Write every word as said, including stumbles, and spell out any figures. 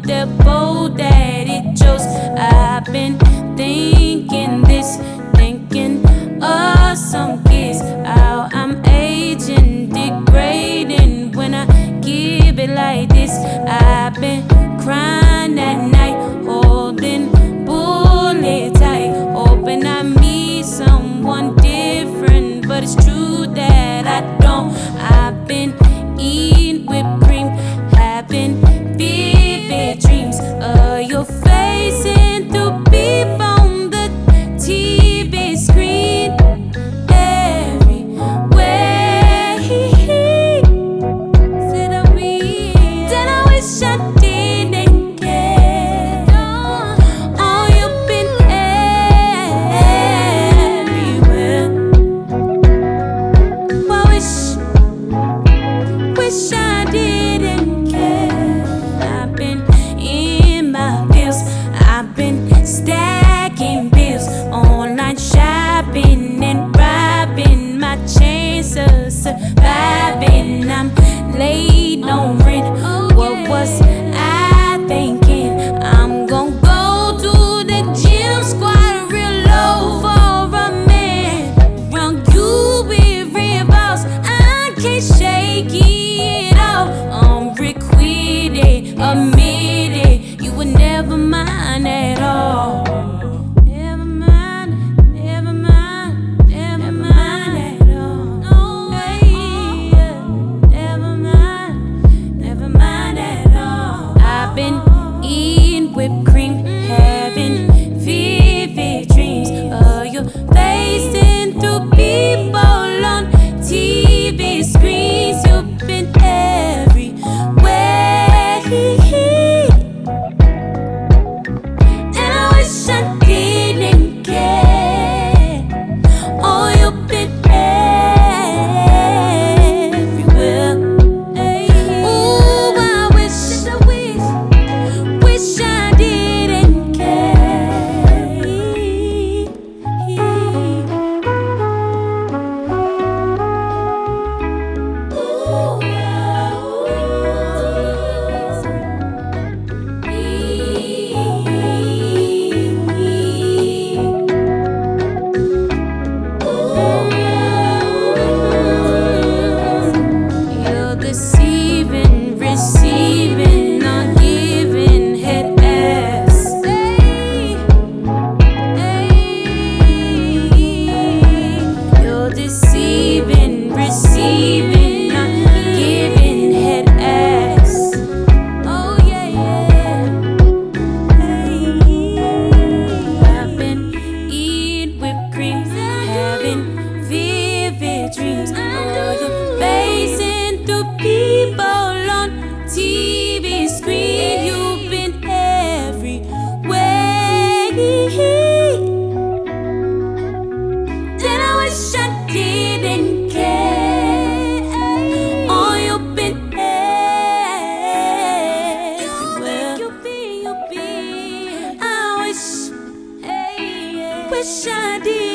devil that it chose. I've been thinking this, thinking of some kids, how I'm aging, degrading when I give it like this. I've been crying at night, holding bullet tight, hoping I meet someone different, but it's true that I don't. I've been eating whipped cream, having vivid dreams of your face and through people on the T V screen. Everywhere said I wish, said I wish I didn't care. Oh, you've been everywhere. I wish, wish I didn't care. I've been in my bills, I've been stacking bills, online shopping and robbing my chance of surviving. I'm late on rent. What was I thinking? I'm gonna go to the gym, squat real low for a man. Around you with real balls, I can't shake it off. I'm requited, admit it. You would never mind at all. Never mind, never mind, never mind at all. No way, never mind, never mind at all. I've been eating whipped cream, having vivid dreams of your face and through people on T V screens. You've been everywhere, and I wish I didn't care. Oh, you've been everywhere. Ooh, I wish, I wish, wish I didn't care. You're deceiving, receiving, not giving head ass. Hey, hey. You're deceiving, receiving, not giving head ass. Oh yeah, yeah. I've been eating whipped cream, having vivid dreams of your face and through people on T V screen. You've been everywhere, and I wish I didn't care. Oh, you've been everywhere. You've been, you've been. I wish, wish I did.